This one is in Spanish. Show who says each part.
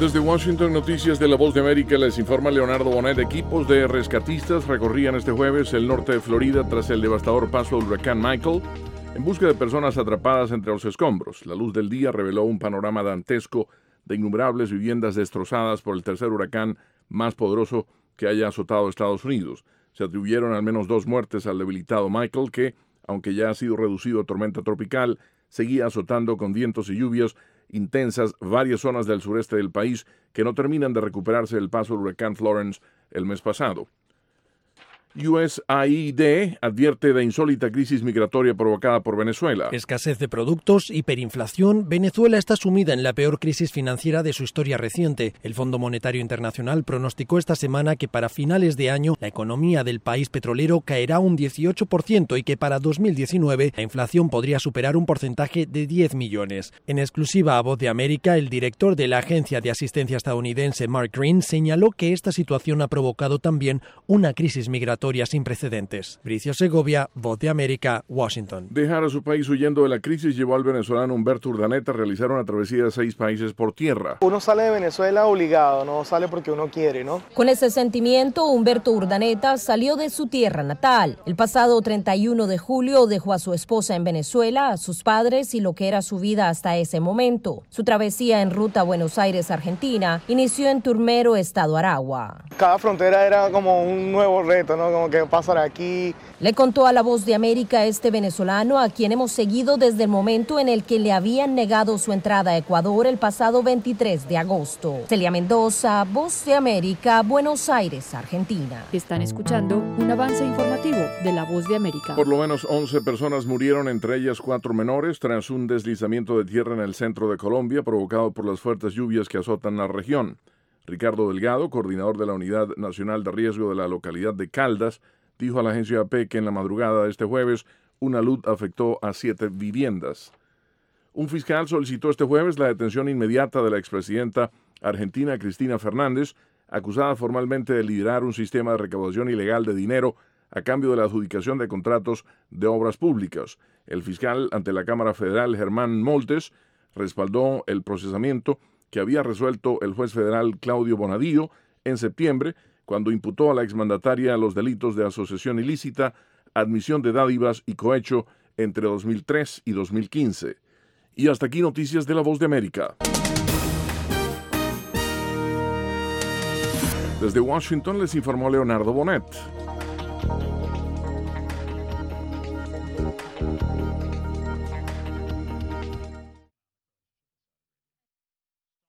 Speaker 1: Desde Washington, noticias de La Voz de América, les informa Leonardo Bonet. Equipos de rescatistas recorrían este jueves el norte de Florida tras el devastador paso del huracán Michael, en busca de personas atrapadas entre los escombros. La luz del día reveló un panorama dantesco de innumerables viviendas destrozadas por el tercer huracán más poderoso que haya azotado Estados Unidos. Se atribuyeron al menos 2 muertes al debilitado Michael, que, aunque ya ha sido reducido a tormenta tropical, seguía azotando con vientos y lluvias intensas varias zonas del sureste del país que no terminan de recuperarse del paso del huracán Florence el mes pasado. USAID advierte de insólita crisis migratoria provocada por Venezuela.
Speaker 2: Escasez de productos, hiperinflación. Venezuela está sumida en la peor crisis financiera de su historia reciente. El Fondo Monetario Internacional pronosticó esta semana que para finales de año la economía del país petrolero caerá un 18% y que para 2019 la inflación podría superar un porcentaje de 10 millones. En exclusiva a Voz de América, el director de la Agencia de Asistencia estadounidense, Mark Green, señaló que esta situación ha provocado también una crisis migratoria sin precedentes. Bricio Segovia, Voz de América, Washington.
Speaker 1: Dejar a su país huyendo de la crisis llevó al venezolano Humberto Urdaneta a realizar una travesía de 6 países por tierra.
Speaker 3: Uno sale de Venezuela obligado, no sale porque uno quiere, ¿no?
Speaker 4: Con ese sentimiento, Humberto Urdaneta salió de su tierra natal. El pasado 31 de julio dejó a su esposa en Venezuela, a sus padres y lo que era su vida hasta ese momento. Su travesía en ruta a Buenos Aires, Argentina, inició en Turmero, estado Aragua.
Speaker 3: Cada frontera era como un nuevo reto, ¿no? Como que pasar aquí.
Speaker 4: Le contó a La Voz de América este venezolano, a quien hemos seguido desde el momento en el que le habían negado su entrada a Ecuador el pasado 23 de agosto. Celia Mendoza, Voz de América, Buenos Aires, Argentina.
Speaker 5: Están escuchando un avance informativo de La Voz de América.
Speaker 1: Por lo menos 11 personas murieron, entre ellas 4 menores, tras un deslizamiento de tierra en el centro de Colombia provocado por las fuertes lluvias que azotan la región. Ricardo Delgado, coordinador de la Unidad Nacional de Riesgo de la localidad de Caldas, dijo a la agencia AP que en la madrugada de este jueves una luz afectó a 7 viviendas. Un fiscal solicitó este jueves la detención inmediata de la expresidenta argentina Cristina Fernández, acusada formalmente de liderar un sistema de recaudación ilegal de dinero a cambio de la adjudicación de contratos de obras públicas. El fiscal ante la Cámara Federal, Germán Moltes, respaldó el procesamiento que había resuelto el juez federal Claudio Bonadío en septiembre, cuando imputó a la exmandataria los delitos de asociación ilícita, admisión de dádivas y cohecho entre 2003 y 2015. Y hasta aquí noticias de La Voz de América. Desde Washington les informó Leonardo Bonet.